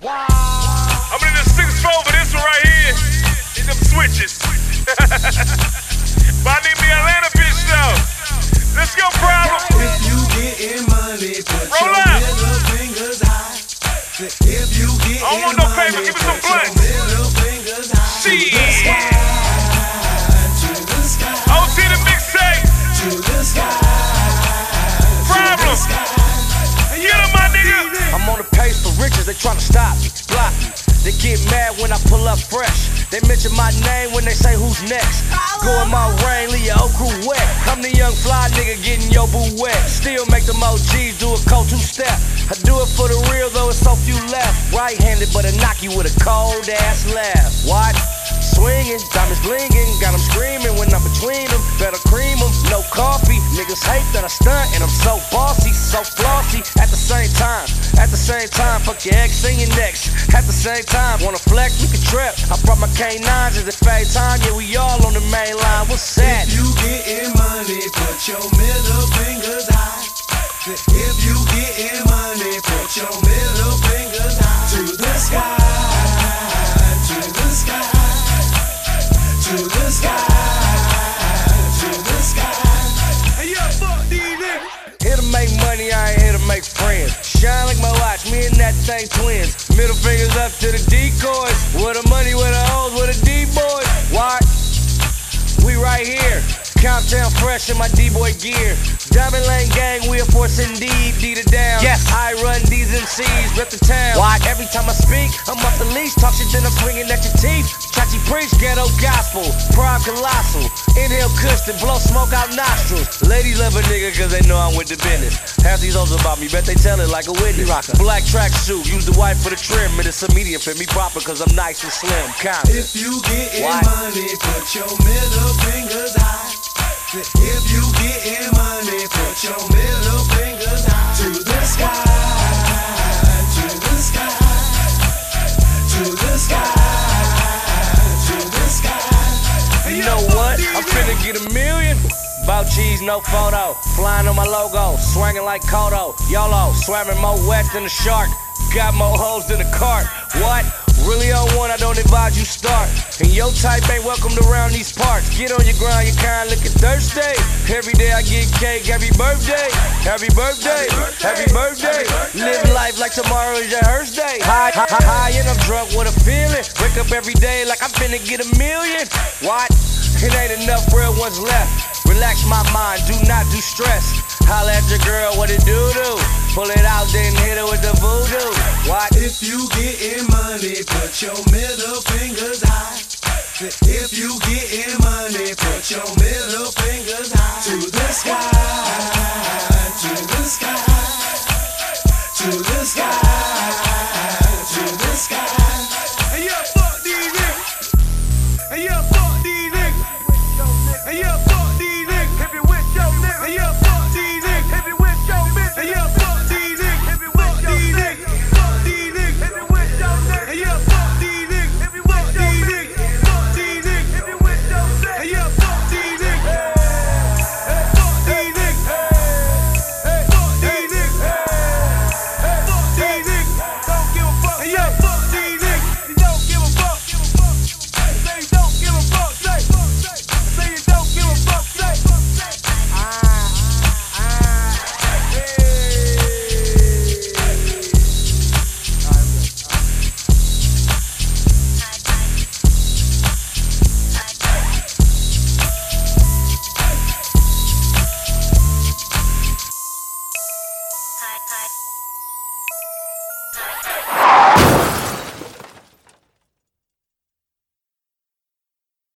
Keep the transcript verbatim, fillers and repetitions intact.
Wow. I'm in the six four for this one right here. Need them switches. But I need me Atlanta bitch though. Let's go, problem. If you getting money, put Roll your out. middle fingers high. If you getting I don't want no money, favors, give me put some your blanks. middle fingers high. Shit. To the sky, to the sky, O T the mixtape. to the sky, Problem. to the sky. Get him, my nigga. I'm on the pace for riches, they tryna stop me, block me. They get mad when I pull up fresh. They mention my name when they say who's next. Go in my rain, leave your whole crew wet. I'm the young fly nigga getting your boo wet. Still make them O Gs do a cold two-step. I do it for the real though, it's so few left. Right-handed but I knock you with a cold ass left. What? Swinging, diamonds blinging, got them screaming when I'm between them. Better cream them, no coffee. Niggas hate that I stunt and I'm so bossy, so flossy. At the same time, at the same time, fuck your ex and your next. At the same time, wanna flex, we can trip. I brought my K nines at the fade time, yeah we all on the main line. What's that? If you getting money, put your middle fingers high. If you getting money, put your middle fingers high. To the sky, to the sky, to the sky, to the sky. Hey, yo, fuck these niggas. Here to make money, I ain't here to make friends. Shine like my watch, me and that thing twins. Middle fingers up to the decoys. Where the money, where the hoes, where the D-boys. Why? We right here. Comptown fresh in my D-boy gear. Diamond Lane gang, we a force indeed. D to down. Yes, I run these M Cs, rep the town. Why? Every time I speak, I'm off the leash. Talk shit, then I'm swinging at your teeth. Chachi preach, ghetto gospel. Prime colossal. Inhale kush, then blow smoke out nostrils. Ladies love a nigga cause they know I'm with the business. Half these hoes about me, bet they tell it like a witness. Black track suit, use the white for the trim. And it's a medium, fit me proper cause I'm nice and slim. Count. If you getting Why? money, put your middle fingers high. If you getting money, put your middle fingers high. To the sky, to the sky, to the sky, to the sky. You know what? I'm finna get a million. Bout cheese, no photo. Flying on my logo, swinging like Kodo. YOLO, swimming more wet than a shark. Got more holes than a cart. What? Really on one, I don't advise you start. And your type ain't welcomed around these parts. Get on your grind, you kinda looking thirsty. Every day I get cake, happy birthday. Happy birthday, happy birthday. Live life like tomorrow is your hearse day. High, high, high, and I'm drunk with a feeling. Wake up every day like I'm finna get a million. What? It ain't enough real ones left. Relax my mind, do not do stress. Holla at your girl, what it do-do. Pull it out, then hit her with the voodoo. What? If you getting money, put your middle fingers high. If you getting money, put your middle fingers high. To the sky, to the sky, to the sky, to the sky. Hey, yo, fuck these niggas. Hey, yo, fuck these niggas. Hey, yo, fuck these niggas. If you with your nigga. Hey, yo, fuck these niggas. If you with your bitch. Hey, yo, fuck these niggas. If you with these niggas. Fuck these niggas. If you with your nigga. Hey, yo, fuck these niggas. If you with these niggas. Fuck these niggas. If you with your nigga. Hey, yo, fuck these niggas. Hey, fuck these niggas. Hey, fuck these niggas. Hey, fuck these niggas. Don't give a fuck. Hey, yo, fuck these niggas. You don't give a fuck. Say you don't give a fuck. Say, say you don't give a fuck. Say, ah, ah, hey. Hi, hi.